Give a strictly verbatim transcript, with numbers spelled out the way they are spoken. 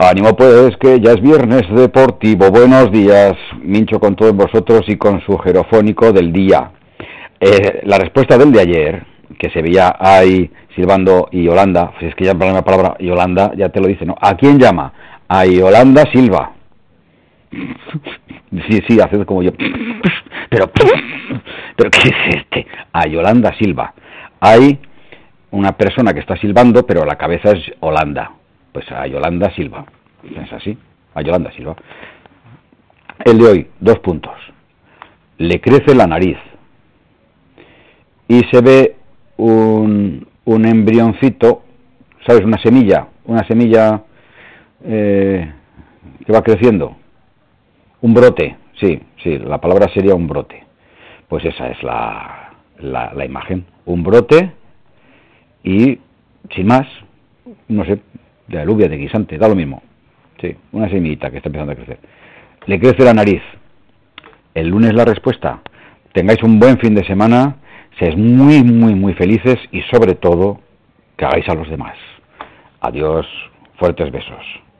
Ánimo pues, que ya es viernes deportivo. Buenos días, Mincho con todos vosotros y con su jerofónico del día. Eh, la respuesta del de ayer, que se veía ahí silbando y Yolanda, pues es que ya la palabra Yolanda ya te lo dice, ¿no? ¿A quién llama? A Yolanda Silva. Sí, sí, haced como yo. Pero, pero ¿qué es este? A Yolanda Silva. Hay una persona que está silbando, pero la cabeza es Holanda. Pues a Yolanda Silva. Es así, a Yolanda Silva. El de hoy, dos puntos. Le crece la nariz. Y se ve un, un embrioncito, ¿sabes? Una semilla, una semilla eh, que va creciendo. Un brote, sí, sí, la palabra sería un brote. Pues esa es la, la, la imagen. Un brote y, sin más, no sé, de alubia, de guisante, da lo mismo. Sí, una semillita que está empezando a crecer. Le crece la nariz. El lunes la respuesta. Tengáis un buen fin de semana, seáis muy, muy, muy felices y sobre todo, que hagáis a los demás. Adiós, fuertes besos.